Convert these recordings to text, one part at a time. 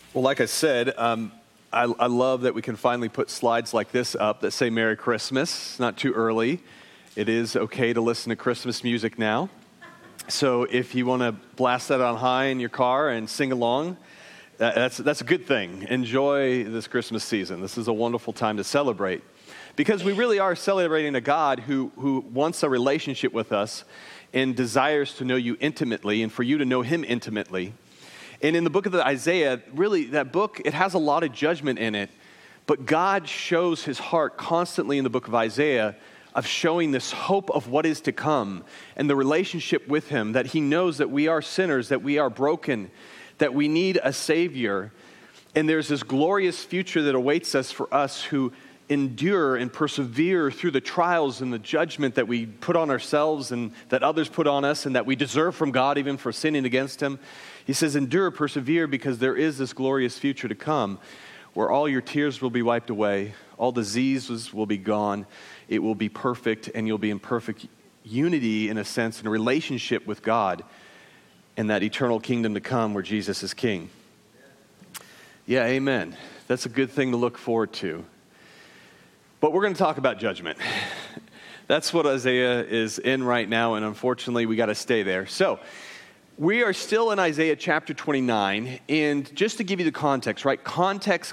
Well, like I said, I love that we can finally put slides like this up that say Merry Christmas. It's not too early. It is okay to listen to Christmas music now. So if you want to blast that on high in your car and sing along, that's a good thing. Enjoy this Christmas season. This is a wonderful time to celebrate. Because we really are celebrating a God who wants a relationship with us and desires to know you intimately and for you to know him intimately. And in the book of Isaiah, really, that book, it has a lot of judgment in it. But God shows his heart constantly in the book of Isaiah of showing this hope of what is to come and the relationship with him, that he knows that we are sinners, that we are broken, that we need a Savior. And there's this glorious future that awaits us for us who endure and persevere through the trials and the judgment that we put on ourselves and that others put on us and that we deserve from God even for sinning against him. He says, endure, persevere, because there is this glorious future to come where all your tears will be wiped away, all diseases will be gone, it will be perfect, and you'll be in perfect unity, in a sense, in a relationship with God and that eternal kingdom to come where Jesus is king. Yeah, amen. That's a good thing to look forward to. But we're going to talk about judgment. That's what Isaiah is in right now, and unfortunately, we got to stay there. So, we are still in Isaiah chapter 29, and just to give you the context, right? Context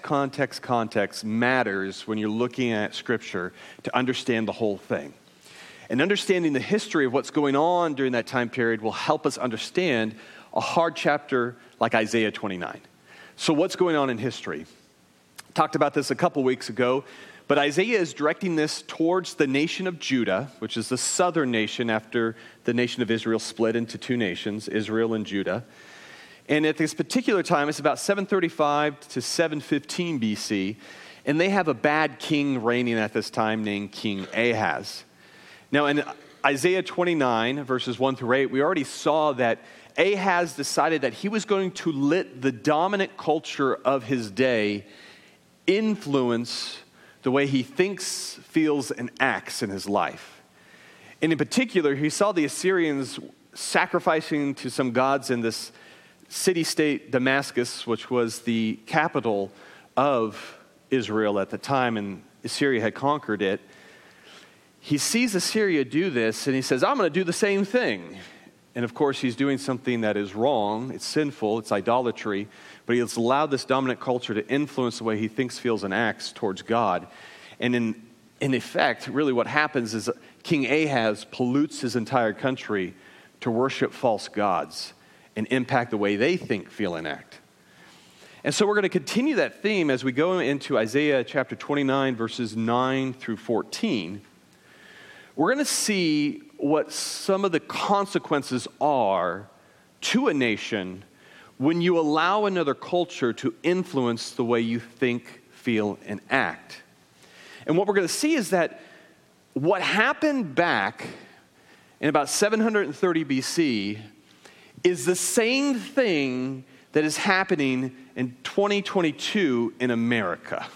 matters when you're looking at Scripture to understand the whole thing. And understanding the history of what's going on during that time period will help us understand a hard chapter like Isaiah 29. So what's going on in history? Talked about this a couple weeks ago, but Isaiah is directing this towards the nation of Judah, which is the southern nation after the nation of Israel split into two nations, Israel and Judah. And at this particular time, it's about 735 to 715 BC, and they have a bad king reigning at this time named King Ahaz. Now, in Isaiah 29, verses 1 through 8, we already saw that Ahaz decided that he was going to let the dominant culture of his day influence the way he thinks, feels, and acts in his life. And in particular, he saw the Assyrians sacrificing to some gods in this city-state Damascus, which was the capital of Israel at the time, and Assyria had conquered it. He sees Assyria do this, and he says, I'm going to do the same thing. And of course, he's doing something that is wrong, it's sinful, it's idolatry, but he has allowed this dominant culture to influence the way he thinks, feels, and acts towards God. And in effect, really what happens is King Ahaz pollutes his entire country to worship false gods and impact the way they think, feel, and act. And so we're going to continue that theme as we go into Isaiah chapter 29, verses 9 through 14. We're going to see what some of the consequences are to a nation when you allow another culture to influence the way you think, feel, and act. And what we're going to see is that what happened back in about 730 BC is the same thing that is happening in 2022 in America.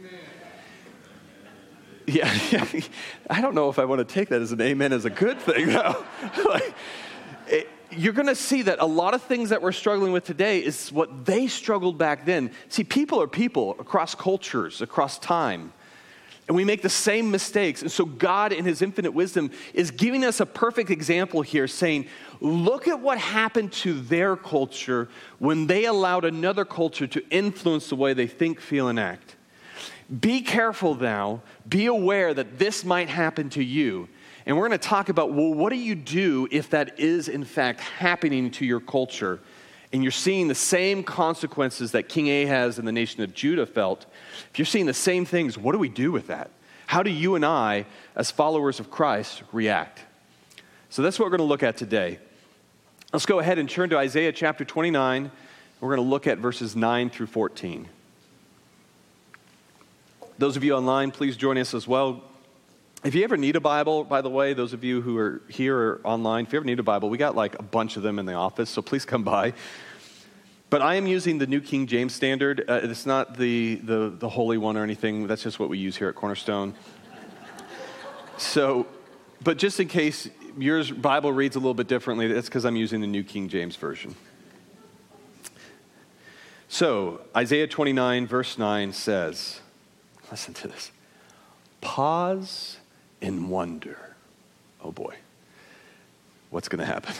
Yeah, I don't know if I want to take that as an amen as a good thing, though. You're going to see that a lot of things that we're struggling with today is what they struggled back then. See, people are people across cultures, across time. And we make the same mistakes. And so God, in his infinite wisdom, is giving us a perfect example here, saying, look at what happened to their culture when they allowed another culture to influence the way they think, feel, and act. Be careful now. Be aware that this might happen to you. And we're going to talk about, well, what do you do if that is, in fact, happening to your culture? And you're seeing the same consequences that King Ahaz and the nation of Judah felt. If you're seeing the same things, what do we do with that? How do you and I, as followers of Christ, react? So that's what we're going to look at today. Let's go ahead and turn to Isaiah chapter 29. We're going to look at verses 9 through 14. Those of you online, please join us as well. If you ever need a Bible, by the way, those of you who are here or online, if you ever need a Bible, we got like a bunch of them in the office, so please come by. But I am using the New King James Standard. It's not the Holy One or anything. That's just what we use here at Cornerstone. So, but just in case your Bible reads a little bit differently, that's because I'm using the New King James Version. So, Isaiah 29, verse 9 says, listen to this. Pause in wonder. Oh boy. What's going to happen?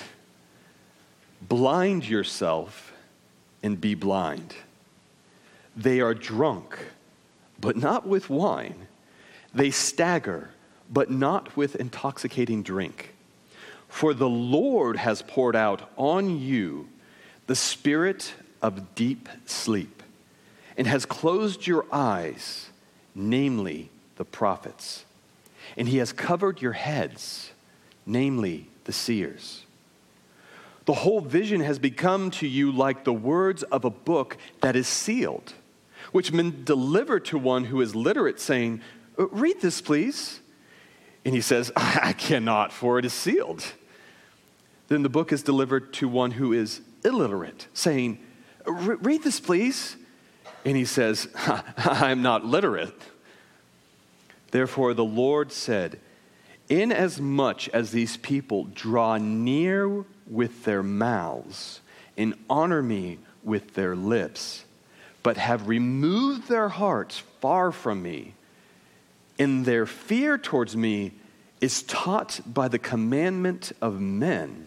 Blind yourself and be blind. They are drunk, but not with wine. They stagger, but not with intoxicating drink. For the Lord has poured out on you the spirit of deep sleep, and has closed your eyes, namely the prophets. And he has covered your heads, namely the seers. The whole vision has become to you like the words of a book that is sealed, which men deliver to one who is literate, saying, read this, please. And he says, I cannot, for it is sealed. Then the book is delivered to one who is illiterate, saying, read this, please. And he says, I'm not literate. Therefore the Lord said, inasmuch as these people draw near with their mouths and honor me with their lips, but have removed their hearts far from me, and their fear towards me is taught by the commandment of men.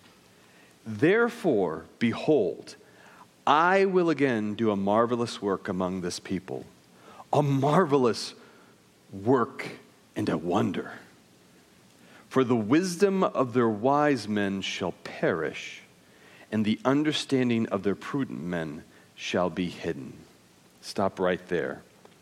Therefore, behold, I will again do a marvelous work among this people, a marvelous work and a wonder. For the wisdom of their wise men shall perish, and the understanding of their prudent men shall be hidden. Stop right there.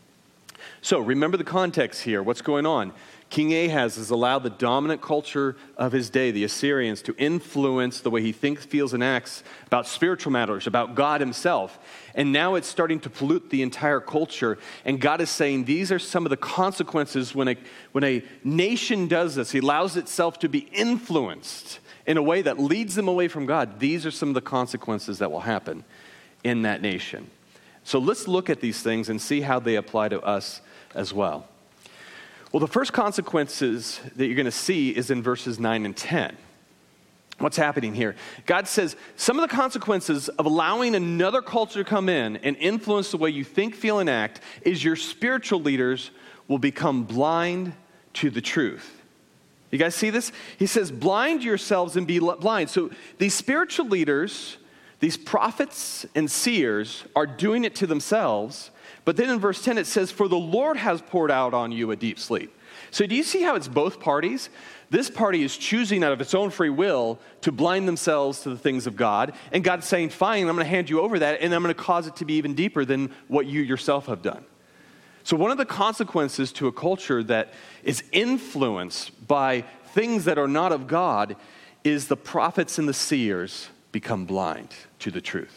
So remember the context here. What's going on? King Ahaz has allowed the dominant culture of his day, the Assyrians, to influence the way he thinks, feels, and acts about spiritual matters, about God himself. And now it's starting to pollute the entire culture. And God is saying these are some of the consequences when a nation does this. He allows itself to be influenced in a way that leads them away from God. These are some of the consequences that will happen in that nation. So let's look at these things and see how they apply to us as well. Well, the first consequences that you're going to see is in verses 9 and 10. What's happening here? God says some of the consequences of allowing another culture to come in and influence the way you think, feel, and act is your spiritual leaders will become blind to the truth. You guys see this? He says, blind yourselves and be blind. So these spiritual leaders, these prophets and seers are doing it to themselves. But then in verse 10 it says, for the Lord has poured out on you a deep sleep. So do you see how it's both parties? This party is choosing out of its own free will to blind themselves to the things of God. And God's saying, fine, I'm going to hand you over that, and I'm going to cause it to be even deeper than what you yourself have done. So one of the consequences to a culture that is influenced by things that are not of God is the prophets and the seers become blind to the truth.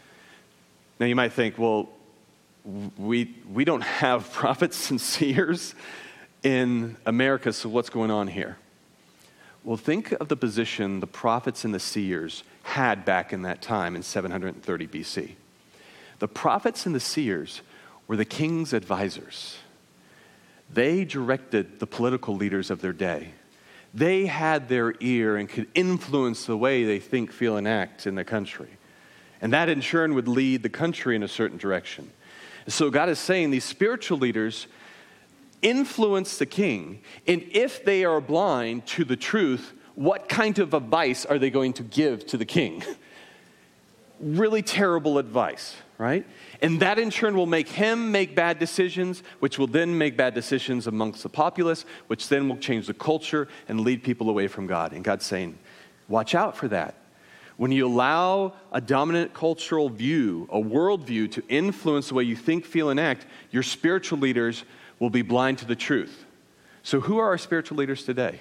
Now you might think, well, we don't have prophets and seers in America, so what's going on here? Well, think of the position the prophets and the seers had back in that time in 730 BC. The prophets and the seers were the king's advisors. They directed the political leaders of their day. They had their ear and could influence the way they think, feel, and act in the country. And that in turn would lead the country in a certain direction. So God is saying these spiritual leaders influence the king, and if they are blind to the truth, what kind of advice are they going to give to the king? Really terrible advice, right? And that in turn will make him make bad decisions, which will then make bad decisions amongst the populace, which then will change the culture and lead people away from God. And God's saying, watch out for that. When you allow a dominant cultural view, a worldview to influence the way you think, feel, and act, your spiritual leaders will be blind to the truth. So who are our spiritual leaders today?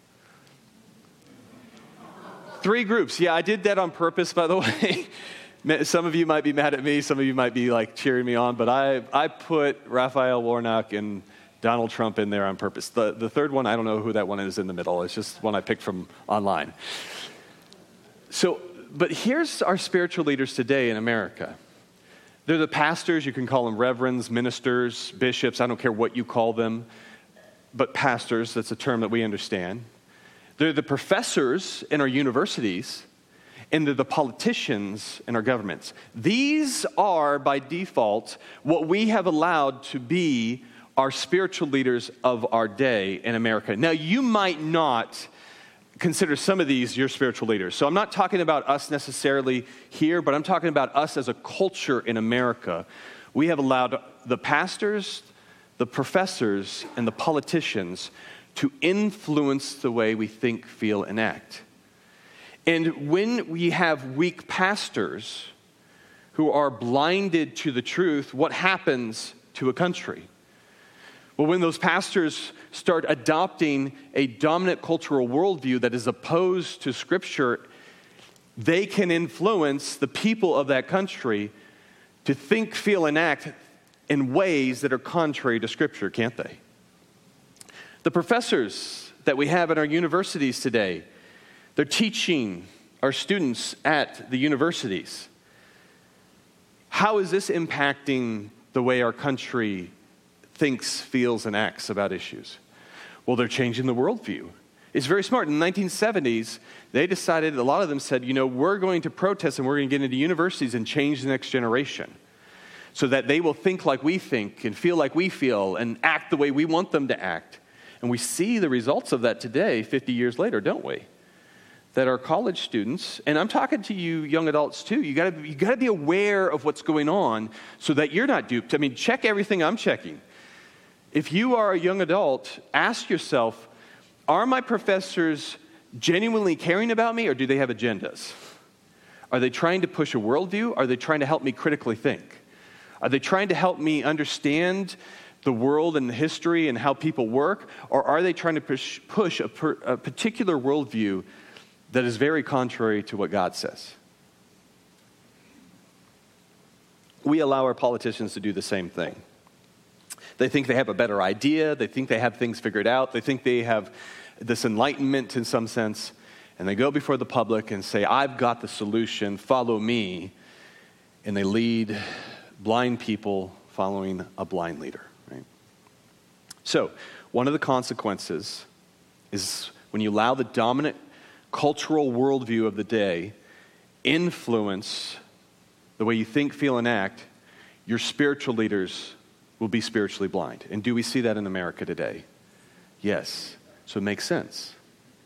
3 groups. Yeah, I did that on purpose, by the way. Some of you might be mad at me. Some of you might be like cheering me on. But I put Raphael Warnock and Donald Trump in there on purpose. The third one, I don't know who that one is in the middle. It's just one I picked from online. So, but here's our spiritual leaders today in America. They're the pastors. You can call them reverends, ministers, bishops. I don't care what you call them. But pastors, that's a term that we understand. They're the professors in our universities. and they're the politicians in our governments. These are, by default, what we have allowed to be our spiritual leaders of our day in America. Now, you might not consider some of these your spiritual leaders. So I'm not talking about us necessarily here, but I'm talking about us as a culture in America. We have allowed the pastors, the professors, and the politicians to influence the way we think, feel, and act. And when we have weak pastors who are blinded to the truth, what happens to a country? Well, when those pastors start adopting a dominant cultural worldview that is opposed to Scripture, they can influence the people of that country to think, feel, and act in ways that are contrary to Scripture, can't they? The professors that we have at our universities today, they're teaching our students at the universities. How is this impacting the way our country thinks, feels, and acts about issues? Well, they're changing the worldview. It's very smart. In the 1970s, they decided, a lot of them said, we're going to protest and we're going to get into universities and change the next generation so that they will think like we think and feel like we feel and act the way we want them to act. And we see the results of that today, 50 years later, don't we? That our college students, and I'm talking to you young adults too, you gotta be aware of what's going on so that you're not duped. I mean, check everything I'm checking. If you are a young adult, ask yourself, are my professors genuinely caring about me, or do they have agendas? Are they trying to push a worldview? Are they trying to help me critically think? Are they trying to help me understand the world and the history and how people work? Or are they trying to push a particular worldview that is very contrary to what God says? We allow our politicians to do the same thing. They think they have a better idea. They think they have things figured out. They think they have this enlightenment in some sense. And they go before the public and say, I've got the solution, follow me. And they lead blind people following a blind leader. Right? So, one of the consequences is when you allow the dominant cultural worldview of the day influence the way you think, feel, and act, your spiritual leaders will be spiritually blind. And do we see that in America today? Yes. So it makes sense.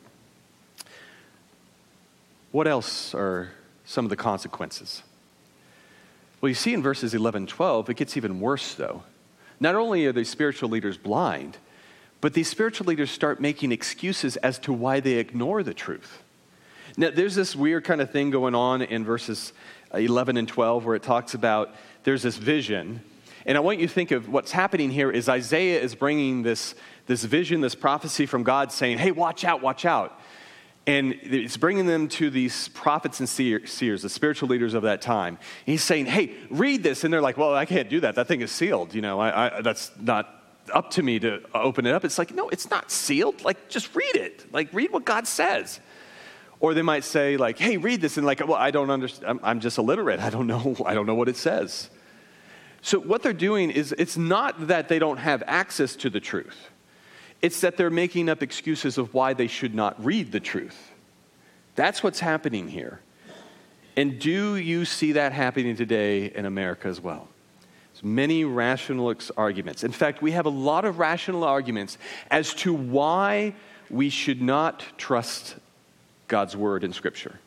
What else are some of the consequences? Well, you see in verses 11 and 12, it gets even worse, though. Not only are these spiritual leaders blind, but these spiritual leaders start making excuses as to why they ignore the truth. Now, there's this weird kind of thing going on in verses 11 and 12 where it talks about there's this vision. And I want you to think of what's happening here is Isaiah is bringing this vision, this prophecy from God saying, hey, watch out, watch out. And it's bringing them to these prophets and seers, the spiritual leaders of that time. And he's saying, hey, read this. And they're like, well, I can't do that. That thing is sealed. That's not up to me to open it up. It's like, no, it's not sealed. Like, just read it. Like, read what God says. Or they might say, like, hey, read this. And like, well, I don't understand. I'm just illiterate. I don't know what it says. So what they're doing is, it's not that they don't have access to the truth. It's that they're making up excuses of why they should not read the truth. That's what's happening here. And do you see that happening today in America as well? There's many rational arguments. In fact, we have a lot of rational arguments as to why we should not trust God's word in Scripture.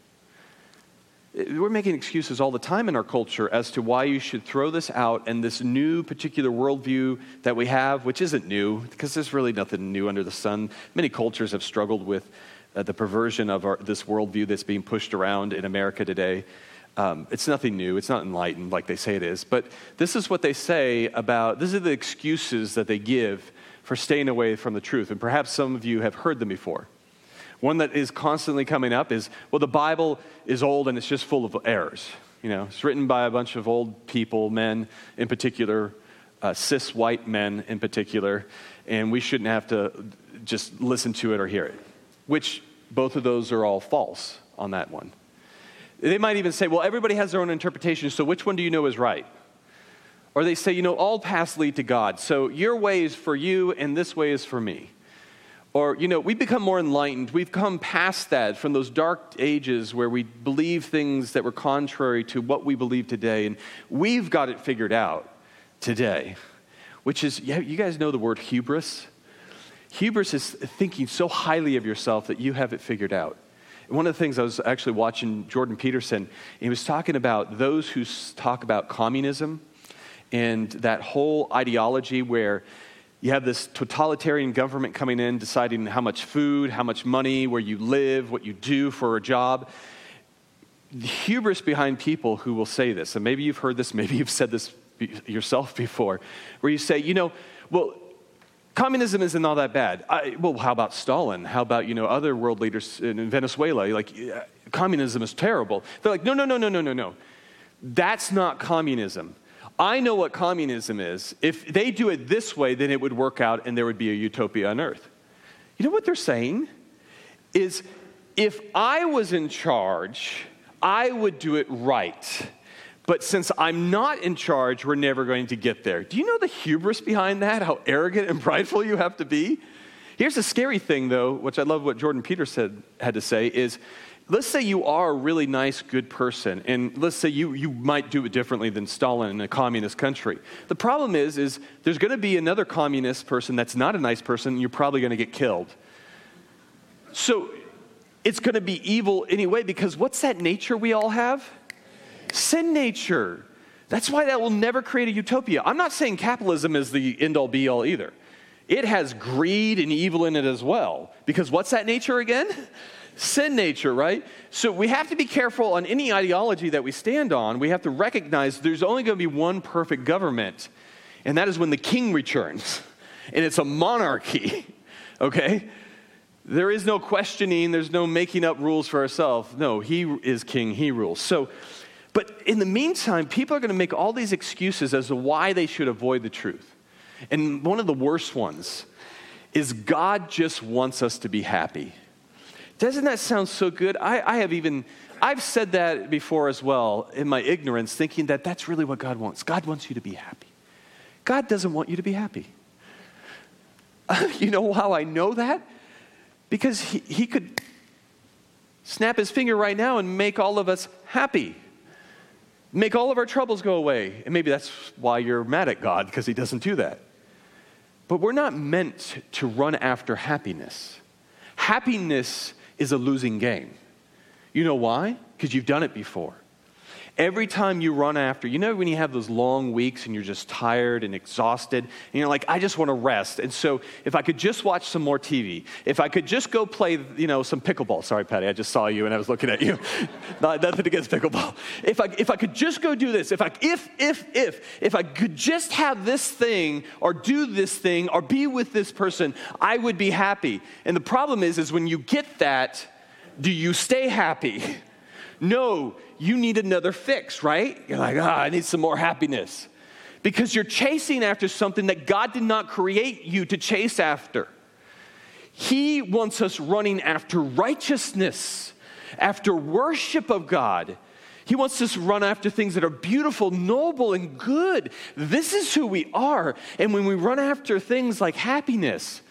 We're making excuses all the time in our culture as to why you should throw this out and this new particular worldview that we have, which isn't new, because there's really nothing new under the sun. Many cultures have struggled with the perversion of this worldview that's being pushed around in America today. It's nothing new. It's not enlightened like they say it is. But this is what they say about, these are the excuses that they give for staying away from the truth. And perhaps some of you have heard them before. One that is constantly coming up is, well, the Bible is old and it's just full of errors. It's written by a bunch of old people, men in particular, cis white men in particular, and we shouldn't have to just listen to it or hear it, which both of those are all false on that one. They might even say, well, everybody has their own interpretation, so which one do you know is right? Or they say, all paths lead to God, so your way is for you and this way is for me. Or, we've become more enlightened. We've come past that from those dark ages where we believe things that were contrary to what we believe today. And we've got it figured out today, which is, you guys know the word hubris? Hubris is thinking so highly of yourself that you have it figured out. And one of the things I was actually watching Jordan Peterson, he was talking about those who talk about communism and that whole ideology where you have this totalitarian government coming in, deciding how much food, how much money, where you live, what you do for a job. The hubris behind people who will say this, and maybe you've heard this, maybe you've said this yourself before, where you say, well, communism isn't all that bad. Well, how about Stalin? How about, other world leaders in Venezuela? Communism is terrible. They're like, no. That's not communism. I know what communism is. If they do it this way, then it would work out and there would be a utopia on earth. You know what they're saying? Is if I was in charge, I would do it right. But since I'm not in charge, we're never going to get there. Do you know the hubris behind that? How arrogant and prideful you have to be? Here's the scary thing, though, which I love what Jordan Peterson had to say, is let's say you are a really nice, good person, and let's say you might do it differently than Stalin in a communist country. The problem is there's going to be another communist person that's not a nice person, and you're probably going to get killed. So it's going to be evil anyway, because what's that nature we all have? Sin nature. That's why that will never create a utopia. I'm not saying capitalism is the end-all be-all either. It has greed and evil in it as well, because what's that nature again? Sin nature, right? So we have to be careful on any ideology that we stand on. We have to recognize there's only going to be one perfect government, and that is when the king returns. And it's a monarchy, okay? There is no questioning. There's no making up rules for ourselves. No, he is king. He rules. But in the meantime, people are going to make all these excuses as to why they should avoid the truth. And one of the worst ones is God just wants us to be happy. Doesn't that sound so good? I've said that before as well in my ignorance, thinking that that's really what God wants. God wants you to be happy. God doesn't want you to be happy. You know how I know that? Because he could snap his finger right now and make all of us happy. Make all of our troubles go away. And maybe that's why you're mad at God, because he doesn't do that. But we're not meant to run after happiness. Happiness is a losing game. You know why? Because you've done it before. Every time you run after, when you have those long weeks and you're just tired and exhausted, and you're like, I just want to rest. And so if I could just watch some more TV, if I could just go play, some pickleball. Sorry, Patty, I just saw you and I was looking at you. Nothing against pickleball. If I could just go do this, if I could just have this thing or do this thing or be with this person, I would be happy. And the problem is when you get that, do you stay happy? No, you need another fix, right? You're like, I need some more happiness. Because you're chasing after something that God did not create you to chase after. He wants us running after righteousness, after worship of God. He wants us to run after things that are beautiful, noble, and good. This is who we are. And when we run after things like happiness,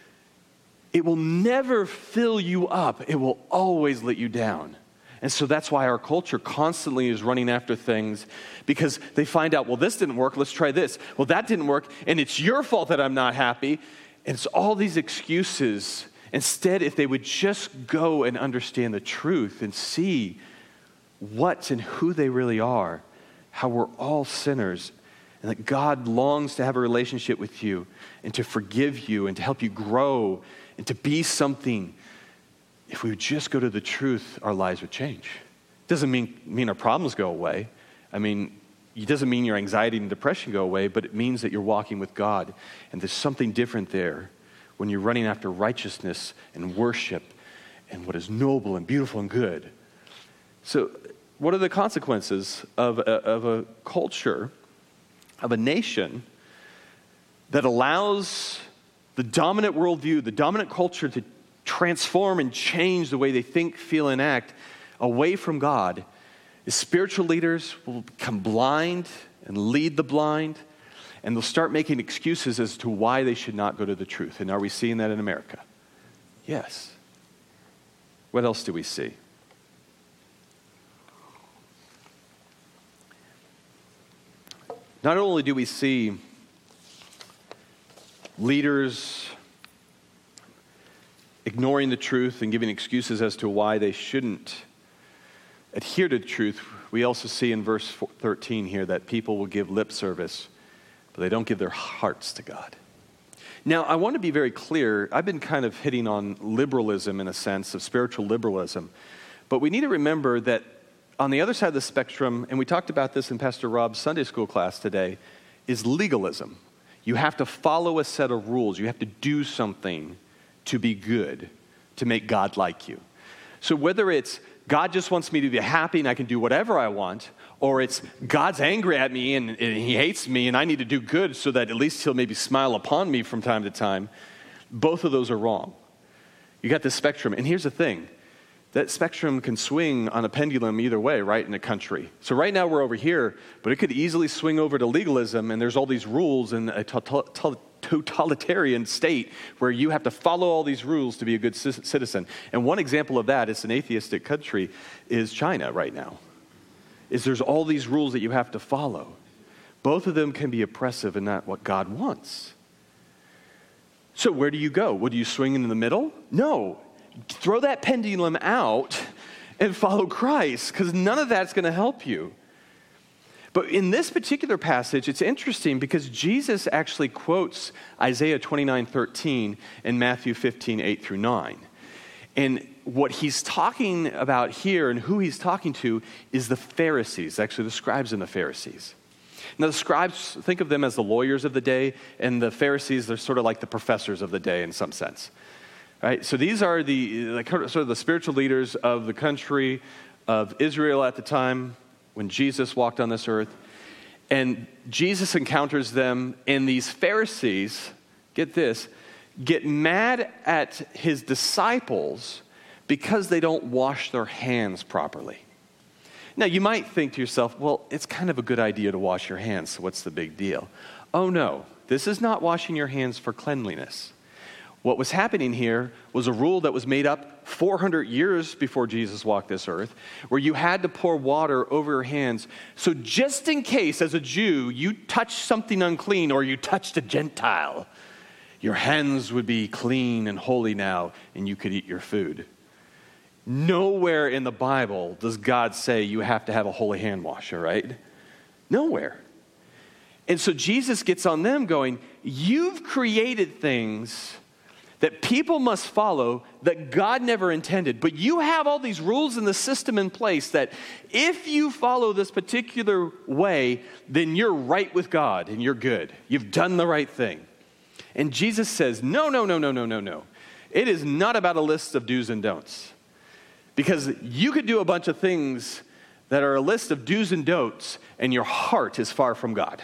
it will never fill you up. It will always let you down. And so that's why our culture constantly is running after things, because they find out, well, this didn't work, let's try this. Well, that didn't work, and it's your fault that I'm not happy. And it's all these excuses. Instead, if they would just go and understand the truth and see what and who they really are, how we're all sinners, and that God longs to have a relationship with you and to forgive you and to help you grow and to be something. If we would just go to the truth, our lives would change. It doesn't mean our problems go away. It doesn't mean your anxiety and depression go away, but it means that you're walking with God. And there's something different there when you're running after righteousness and worship and what is noble and beautiful and good. So what are the consequences of a culture, of a nation that allows the dominant worldview, the dominant culture to transform and change the way they think, feel, and act away from God? Is spiritual leaders will become blind and lead the blind, and they'll start making excuses as to why they should not go to the truth. And are we seeing that in America? Yes. What else do we see? Not only do we see leaders ignoring the truth and giving excuses as to why they shouldn't adhere to the truth, we also see in verse 13 here that people will give lip service, but they don't give their hearts to God. Now, I want to be very clear. I've been kind of hitting on liberalism in a sense, of spiritual liberalism. But we need to remember that on the other side of the spectrum, and we talked about this in Pastor Rob's Sunday school class today, is legalism. You have to follow a set of rules. You have to do something to be good, to make God like you. So whether it's God just wants me to be happy and I can do whatever I want, or it's God's angry at me and he hates me and I need to do good so that at least he'll maybe smile upon me from time to time, both of those are wrong. You got this spectrum. And here's the thing. That spectrum can swing on a pendulum either way, right, in a country. So right now we're over here, but it could easily swing over to legalism, and there's all these rules in a totalitarian state where you have to follow all these rules to be a good citizen. And one example of that, it's an atheistic country, is China right now. There's all these rules that you have to follow. Both of them can be oppressive and not what God wants. So where do you go? Would you swing in the middle? No. Throw that pendulum out and follow Christ, because none of that's going to help you. But in this particular passage, it's interesting because Jesus actually quotes Isaiah 29:13 and Matthew 15:8-9. And what he's talking about here and who he's talking to is the Pharisees, actually the scribes and the Pharisees. Now, the scribes, think of them as the lawyers of the day, and the Pharisees, they're sort of like the professors of the day in some sense. Right? So these are sort of the spiritual leaders of the country of Israel at the time when Jesus walked on this earth. And Jesus encounters them, and these Pharisees, get this, get mad at his disciples because they don't wash their hands properly. Now, you might think to yourself, well, it's kind of a good idea to wash your hands, so what's the big deal? Oh, no, this is not washing your hands for cleanliness. What was happening here was a rule that was made up 400 years before Jesus walked this earth, where you had to pour water over your hands. So just in case, as a Jew, you touched something unclean or you touched a Gentile, your hands would be clean and holy now, and you could eat your food. Nowhere in the Bible does God say you have to have a holy hand washer, right? Nowhere. And so Jesus gets on them going, you've created things that people must follow that God never intended. But you have all these rules in the system in place that if you follow this particular way, then you're right with God and you're good. You've done the right thing. And Jesus says, no. It is not about a list of do's and don'ts. Because you could do a bunch of things that are a list of do's and don'ts, and your heart is far from God.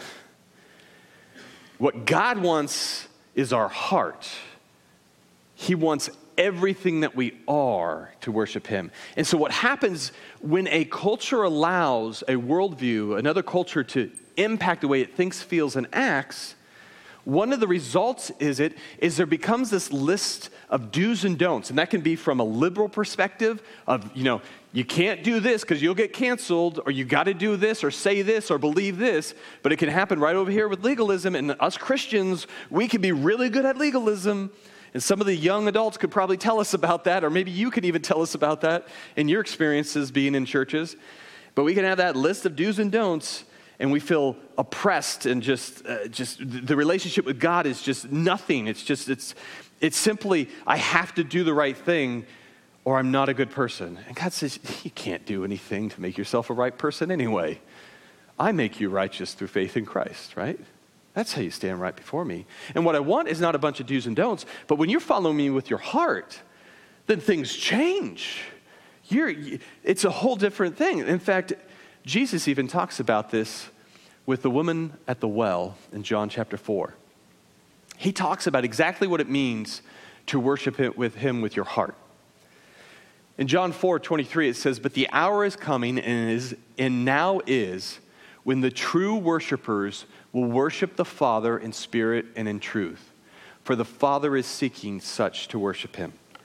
What God wants is our heart. He wants everything that we are to worship him. And so what happens when a culture allows a worldview, another culture to impact the way it thinks, feels, and acts, one of the results is there becomes this list of do's and don'ts. And that can be from a liberal perspective of, you can't do this because you'll get canceled, or you got to do this or say this or believe this. But it can happen right over here with legalism. And us Christians, we can be really good at legalism. And some of the young adults could probably tell us about that, or maybe you could even tell us about that in your experiences being in churches. But we can have that list of do's and don'ts, and we feel oppressed, and just the relationship with God is just nothing. It's simply, I have to do the right thing, or I'm not a good person. And God says, you can't do anything to make yourself a right person anyway. I make you righteous through faith in Christ, right? That's how you stand right before me. And what I want is not a bunch of do's and don'ts, but when you're following me with your heart, then things change. It's a whole different thing. In fact, Jesus even talks about this with the woman at the well in John chapter 4. He talks about exactly what it means to worship him with your heart. In John 4:23, it says, but the hour is coming and now is when the true worshipers will worship the Father in spirit and in truth. For the Father is seeking such to worship him.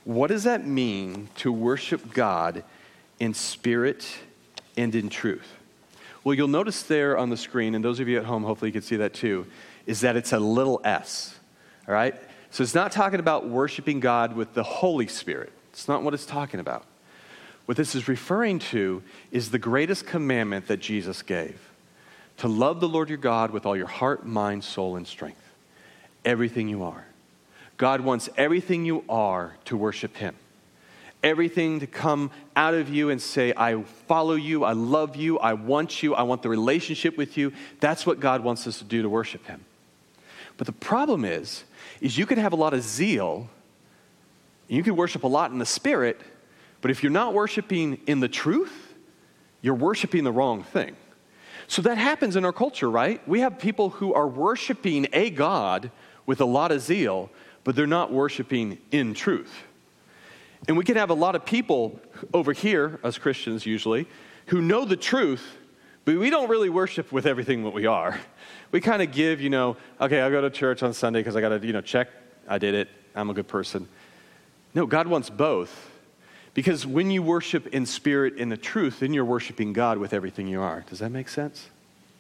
what does that mean to worship God in spirit and in truth? Well, you'll notice there on the screen, and those of you at home, hopefully you can see that too, is that it's a little s, all right? So it's not talking about worshiping God with the Holy Spirit. It's not what it's talking about. What this is referring to is the greatest commandment that Jesus gave, to love the Lord your God with all your heart, mind, soul, and strength, everything you are. God wants everything you are to worship him. Everything to come out of you and say, I follow you, I love you, I want the relationship with you. That's what God wants us to do to worship him. But the problem is you can have a lot of zeal, and you can worship a lot in the spirit, but if you're not worshiping in the truth, you're worshiping the wrong thing. So that happens in our culture, right? We have people who are worshiping a God with a lot of zeal, but they're not worshiping in truth. And we can have a lot of people over here, us Christians usually, who know the truth, but we don't really worship with everything that we are. We kind of give, okay, I'll go to church on Sunday because I got to, check, I did it, I'm a good person. No, God wants both. Because when you worship in spirit and the truth, then you're worshiping God with everything you are. Does that make sense?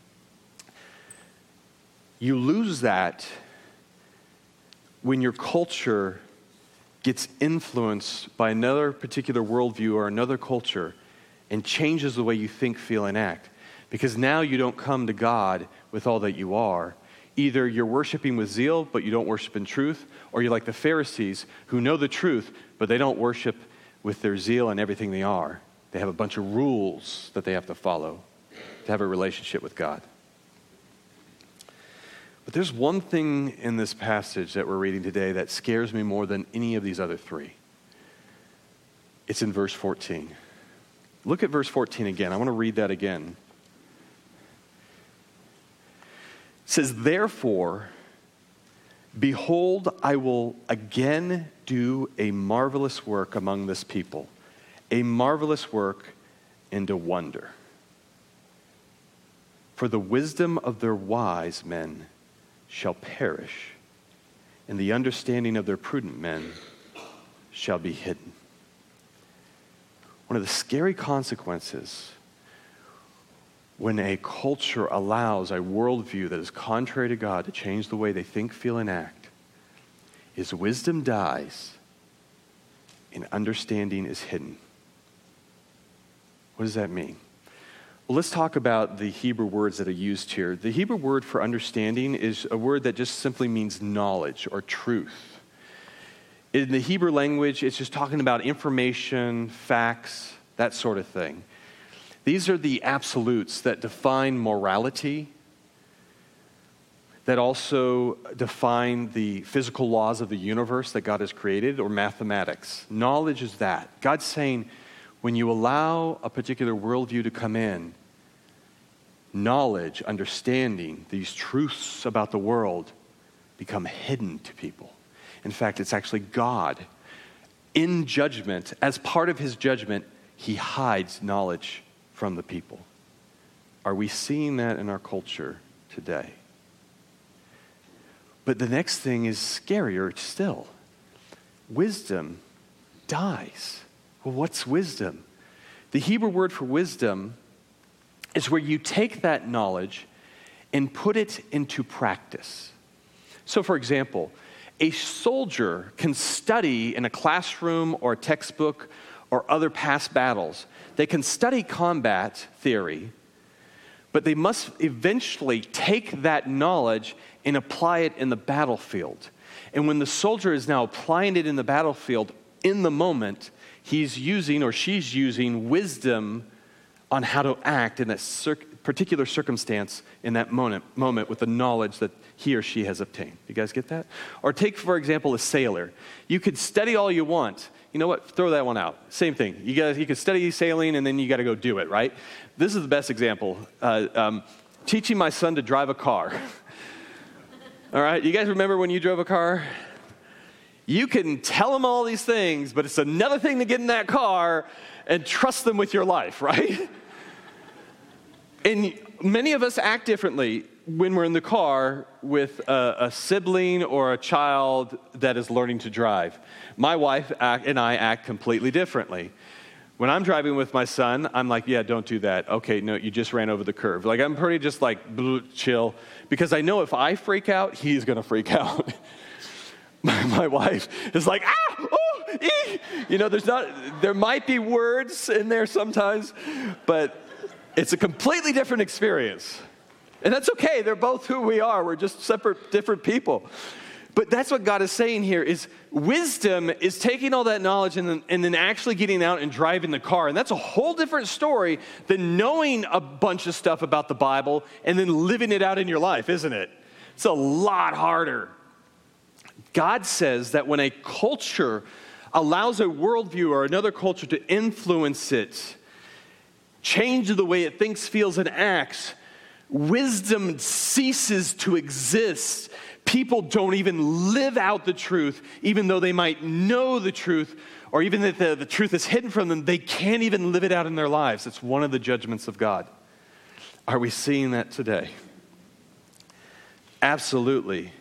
You lose that when your culture gets influenced by another particular worldview or another culture and changes the way you think, feel, and act. Because now you don't come to God with all that you are. Either you're worshiping with zeal, but you don't worship in truth, or you're like the Pharisees who know the truth, but they don't worship with their zeal and everything they are. They have a bunch of rules that they have to follow to have a relationship with God. But there's one thing in this passage that we're reading today that scares me more than any of these other three. It's in verse 14. Look at verse 14 again. I want to read that again. It says, therefore, behold, I will again do a marvelous work among this people, a marvelous work and a wonder. For the wisdom of their wise men shall perish, and the understanding of their prudent men shall be hidden. One of the scary consequences when a culture allows a worldview that is contrary to God to change the way they think, feel, and act is wisdom dies and understanding is hidden. What does that mean? Well, let's talk about the Hebrew words that are used here. The Hebrew word for understanding is a word that just simply means knowledge or truth. In the Hebrew language, it's just talking about information, facts, that sort of thing. These are the absolutes that define morality, that also define the physical laws of the universe that God has created, or mathematics. Knowledge is that. God's saying, when you allow a particular worldview to come in, knowledge, understanding, these truths about the world become hidden to people. In fact, it's actually God. In judgment, as part of his judgment, he hides knowledge from the people. Are we seeing that in our culture today? But the next thing is scarier still. Wisdom dies. Well, what's wisdom? The Hebrew word for wisdom is where you take that knowledge and put it into practice. So, for example, a soldier can study in a classroom or a textbook or other past battles. They can study combat theory, but they must eventually take that knowledge and apply it in the battlefield. And when the soldier is now applying it in the battlefield, in the moment, he's using or she's using wisdom on how to act in that particular circumstance in that moment with the knowledge that he or she has obtained. You guys get that? Or take, for example, a sailor. You could study all you want. You know what? Throw that one out. Same thing. You could study sailing and then you got to go do it, right? This is the best example. Teaching my son to drive a car. All right? You guys remember when you drove a car? You can tell them all these things, but it's another thing to get in that car and trust them with your life, right? And many of us act differently when we're in the car with a sibling or a child that is learning to drive. My wife and I act completely differently. When I'm driving with my son, I'm like, yeah, don't do that. Okay, no, you just ran over the curve. Like, I'm pretty just like, chill, because I know if I freak out, he's going to freak out. My wife is like, there might be words in there sometimes, but it's a completely different experience. And that's okay. They're both who we are. We're just separate, different people. But that's what God is saying here is wisdom is taking all that knowledge and then actually getting out and driving the car. And that's a whole different story than knowing a bunch of stuff about the Bible and then living it out in your life, isn't it? It's a lot harder. God says that when a culture allows a worldview or another culture to influence it, change the way it thinks, feels, and acts, wisdom ceases to exist. People don't even live out the truth, even though they might know the truth, or even if the truth is hidden from them, they can't even live it out in their lives. It's one of the judgments of God. Are we seeing that today? Absolutely.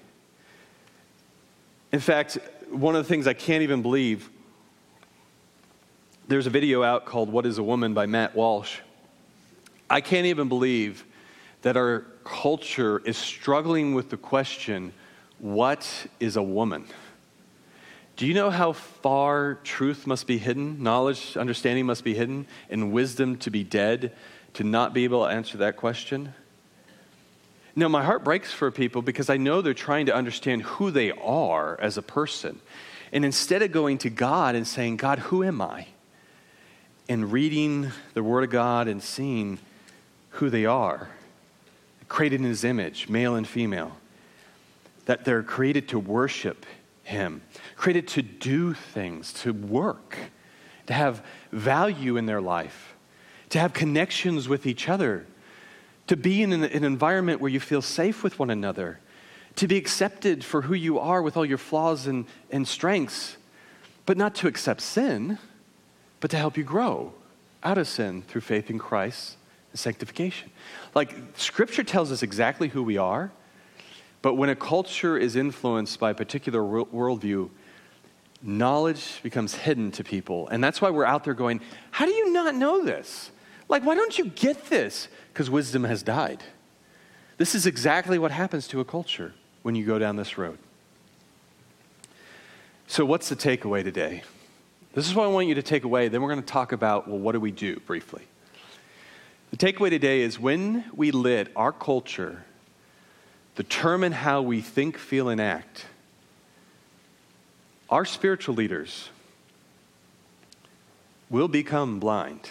In fact, one of the things I can't even believe, there's a video out called What is a Woman by Matt Walsh. I can't even believe that our culture is struggling with the question, what is a woman? Do you know how far truth must be hidden, knowledge, understanding must be hidden, and wisdom to be dead, to not be able to answer that question? Now, my heart breaks for people because I know they're trying to understand who they are as a person. And instead of going to God and saying, God, who am I? And reading the Word of God and seeing who they are, created in His image, male and female, that they're created to worship Him, created to do things, to work, to have value in their life, to have connections with each other, to be in an environment where you feel safe with one another, to be accepted for who you are with all your flaws and strengths, but not to accept sin, but to help you grow out of sin through faith in Christ and sanctification. Like, Scripture tells us exactly who we are, but when a culture is influenced by a particular worldview, knowledge becomes hidden to people. And that's why we're out there going, how do you not know this? Like, why don't you get this? Because wisdom has died. This is exactly what happens to a culture when you go down this road. So what's the takeaway today? This is what I want you to take away. Then we're going to talk about, well, what do we do briefly? The takeaway today is when we let our culture determine how we think, feel, and act, our spiritual leaders will become blind.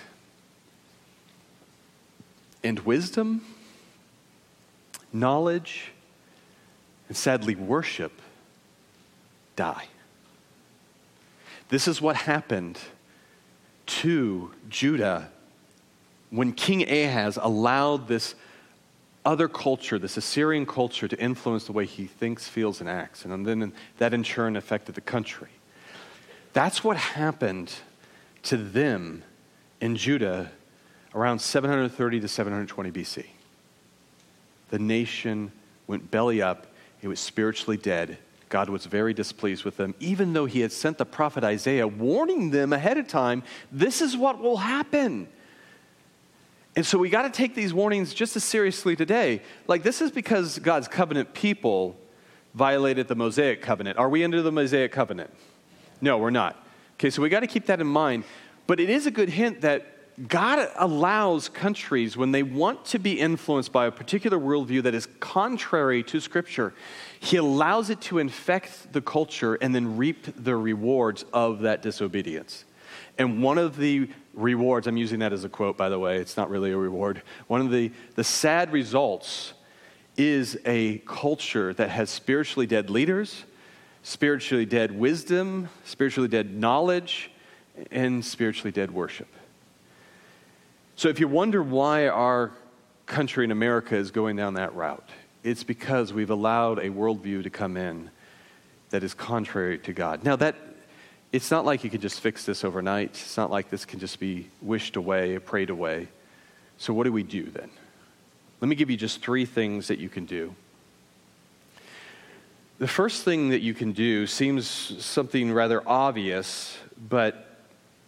And wisdom, knowledge, and sadly worship die. This is what happened to Judah when King Ahaz allowed this other culture, this Assyrian culture, to influence the way he thinks, feels, and acts. And then that in turn affected the country. That's what happened to them in Judah around 730 to 720 BC. The nation went belly up. It was spiritually dead. God was very displeased with them, even though He had sent the prophet Isaiah warning them ahead of time, this is what will happen. And so we got to take these warnings just as seriously today. Like, this is because God's covenant people violated the Mosaic covenant. Are we under the Mosaic covenant? No, we're not. Okay, so we got to keep that in mind. But it is a good hint that God allows countries, when they want to be influenced by a particular worldview that is contrary to Scripture, He allows it to infect the culture and then reap the rewards of that disobedience. And one of the rewards, I'm using that as a quote, by the way, it's not really a reward. One of the sad results is a culture that has spiritually dead leaders, spiritually dead wisdom, spiritually dead knowledge, and spiritually dead worship. So if you wonder why our country in America is going down that route, it's because we've allowed a worldview to come in that is contrary to God. Now, it's not like you can just fix this overnight. It's not like this can just be wished away, prayed away. So what do we do then? Let me give you just 3 things that you can do. The first thing that you can do seems something rather obvious, but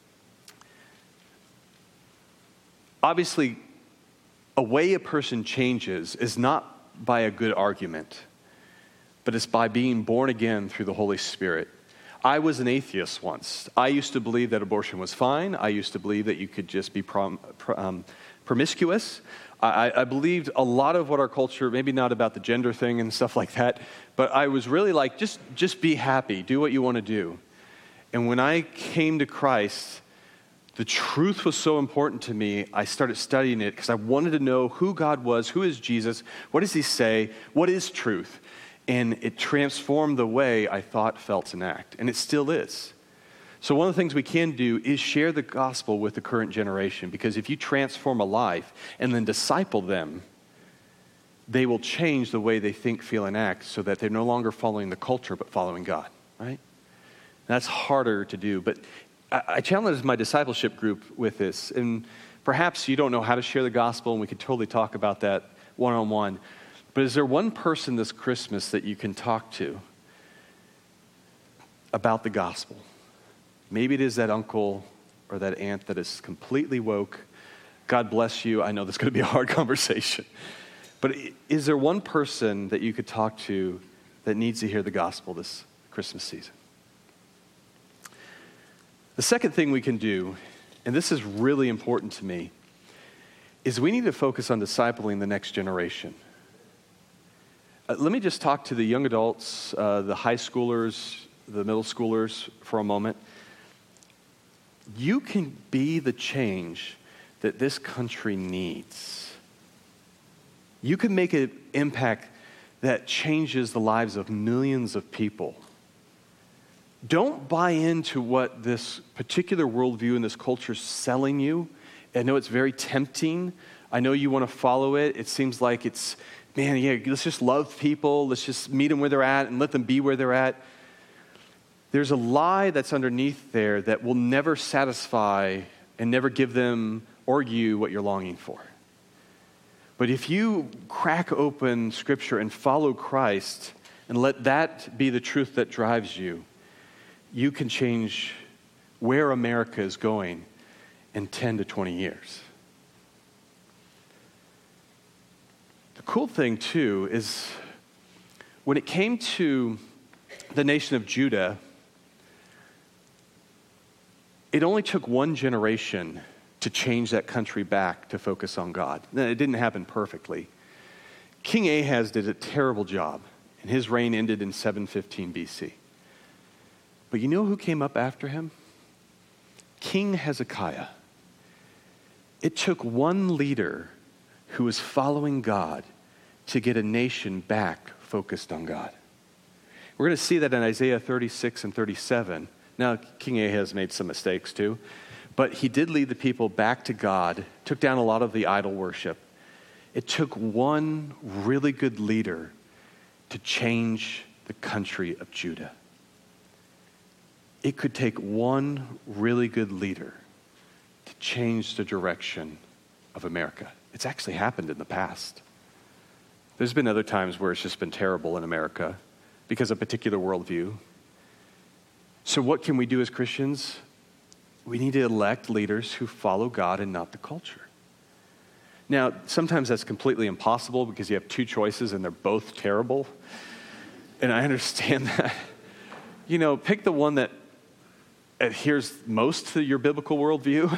obviously, a way a person changes is not by a good argument, but it's by being born again through the Holy Spirit. I was an atheist once. I used to believe that abortion was fine. I used to believe that you could just be promiscuous. I believed a lot of what our culture, maybe not about the gender thing and stuff like that, but I was really like, just be happy, do what you want to do. And when I came to Christ, the truth was so important to me, I started studying it because I wanted to know who God was, who is Jesus, what does he say, what is truth? And it transformed the way I thought, felt, and act, and it still is. So one of the things we can do is share the gospel with the current generation, because if you transform a life and then disciple them, they will change the way they think, feel, and act so that they're no longer following the culture but following God, right? That's harder to do, but I challenge my discipleship group with this, and perhaps you don't know how to share the gospel, and we could totally talk about that one-on-one, but is there one person this Christmas that you can talk to about the gospel? Maybe it is that uncle or that aunt that is completely woke. God bless you. I know this is going to be a hard conversation. But is there one person that you could talk to that needs to hear the gospel this Christmas season? The second thing we can do, and this is really important to me, is we need to focus on discipling the next generation. Let me just talk to the young adults, the high schoolers, the middle schoolers for a moment. You can be the change that this country needs. You can make an impact that changes the lives of millions of people. Don't buy into what this particular worldview and this culture is selling you. I know it's very tempting. I know you want to follow it. It seems like it's, man, yeah, let's just love people. Let's just meet them where they're at and let them be where they're at. There's a lie that's underneath there that will never satisfy and never give them or you what you're longing for. But if you crack open Scripture and follow Christ and let that be the truth that drives you, you can change where America is going in 10 to 20 years. The cool thing, too, is when it came to the nation of Judah, it only took one generation to change that country back to focus on God. Now, it didn't happen perfectly. King Ahaz did a terrible job, and his reign ended in 715 BC. But you know who came up after him? King Hezekiah. It took one leader who was following God to get a nation back focused on God. We're going to see that in Isaiah 36 and 37. Now, King Ahaz made some mistakes too, but he did lead the people back to God, took down a lot of the idol worship. It took one really good leader to change the country of Judah. It could take one really good leader to change the direction of America. It's actually happened in the past. There's been other times where it's just been terrible in America because of a particular worldview. So what can we do as Christians? We need to elect leaders who follow God and not the culture. Now, sometimes that's completely impossible because you have two choices and they're both terrible. And I understand that. You know, pick the one that adheres most to your biblical worldview.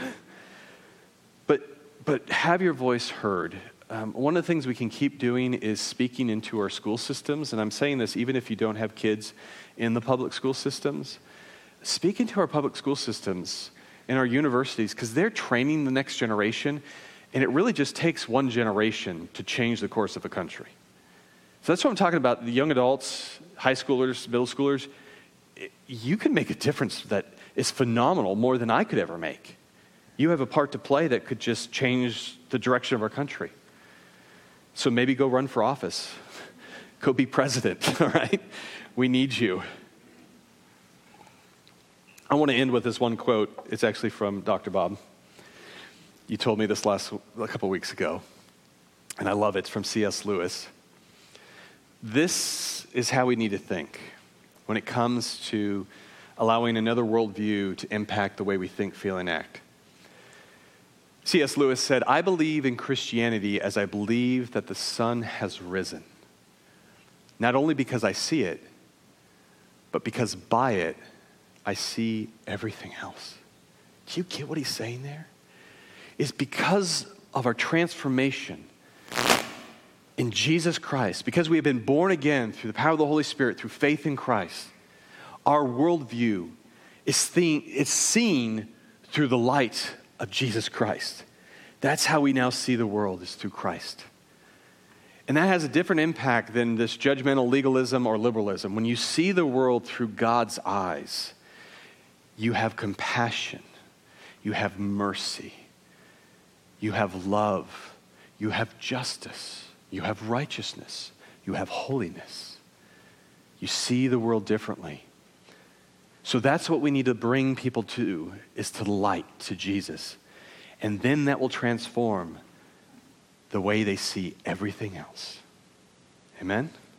But have your voice heard. One of the things we can keep doing is speaking into our school systems. And I'm saying this even if you don't have kids in the public school systems. Speak into our public school systems and our universities because they're training the next generation. And it really just takes one generation to change the course of a country. So that's what I'm talking about. The young adults, high schoolers, middle schoolers, you can make a difference that is phenomenal, more than I could ever make. You have a part to play that could just change the direction of our country. So maybe go run for office. Go be president, all right? We need you. I want to end with this one quote. It's actually from Dr. Bob. You told me this a couple weeks ago. and I love it. It's from C.S. Lewis. This is how we need to think when it comes to allowing another worldview to impact the way we think, feel, and act. C.S. Lewis said, "I believe in Christianity as I believe that the sun has risen, not only because I see it, but because by it, I see everything else." Do you get what he's saying there? It's because of our transformation in Jesus Christ, because we have been born again through the power of the Holy Spirit, through faith in Christ, our worldview is seen through the light of Jesus Christ. That's how we now see the world, is through Christ. And that has a different impact than this judgmental legalism or liberalism. When you see the world through God's eyes, you have compassion, you have mercy, you have love, you have justice, you have righteousness, you have holiness. You see the world differently. So that's what we need to bring people to, is to the light, to Jesus. And then that will transform the way they see everything else. Amen?